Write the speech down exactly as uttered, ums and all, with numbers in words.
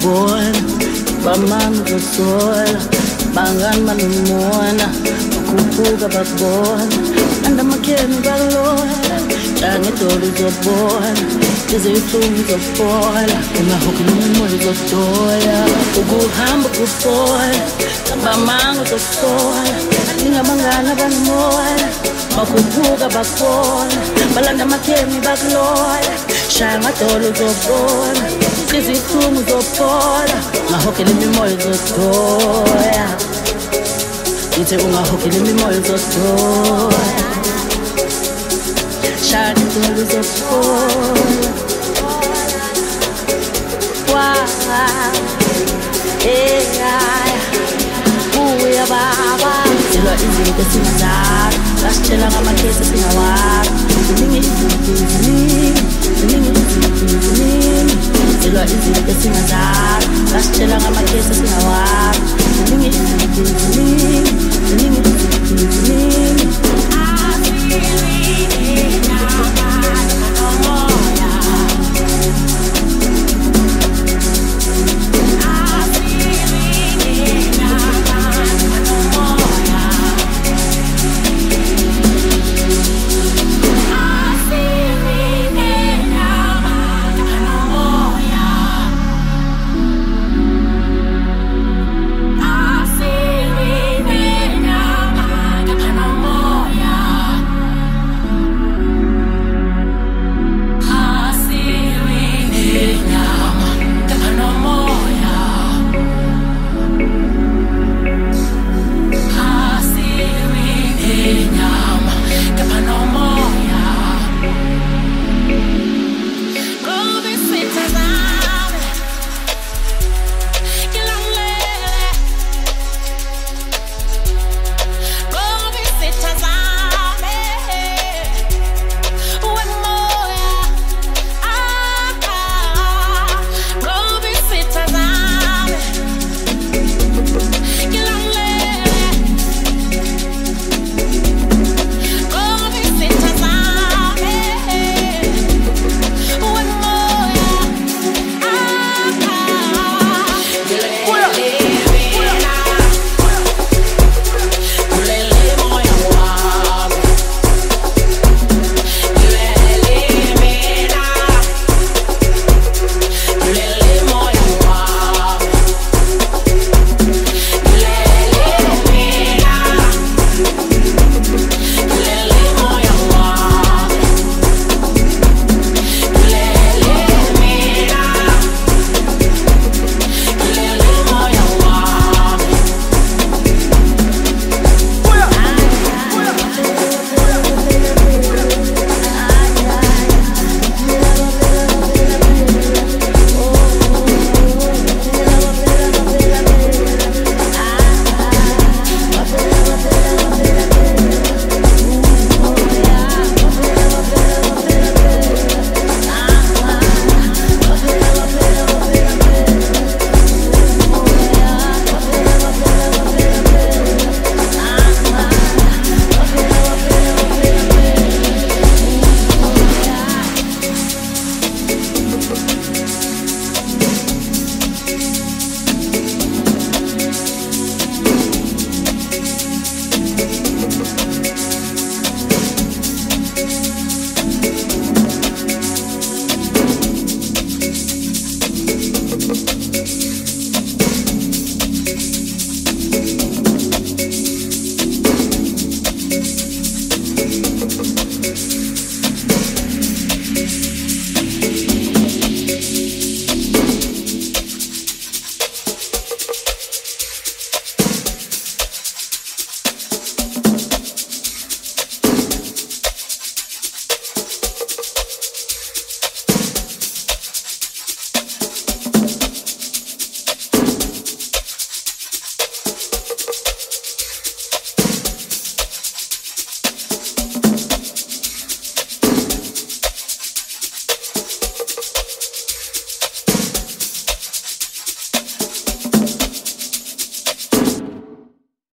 bakubona bamanga uzosola bangani malumona bakhuphuka bakubona andamakheni balola jange dolo uzobona izihlungu zofola ungahokela umoya uzodoya ukuhamba kufola bamanga uzosola ningabangani abanimoya bakhuphuka bakubona balanda amakheni bakuloya shaya ngadolo uzobona izihlungu zophola ngahokela imimoya uzodoya ngithe ungahokela imimoya uzodoya shaya ngadolo uzophola wow hey uya baba zilwa izinto esingazali lasitshela ngamakhesi singawari ziningi izinto ziningi ziningi izinto ziningi zilwa izinto esingazali lasitshela ngamakhesi singawari ziningi izinto